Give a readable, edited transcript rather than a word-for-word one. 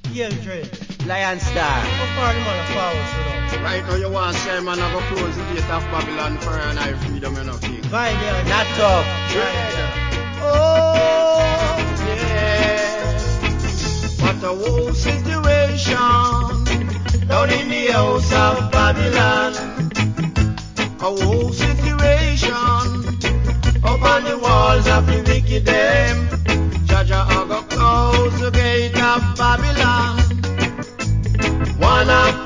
Yeah, Dre. Lion Star. How far the man forward, so now? Right now you want to say, man, I go close the gate of Babylon for and I freedom, you know, king. Right there. Not tough. Oh, yeah. What a whole situation down in the house of Babylon. A whole situation up on the walls of the wicked them. Jaja go close the gate of Babylon. One of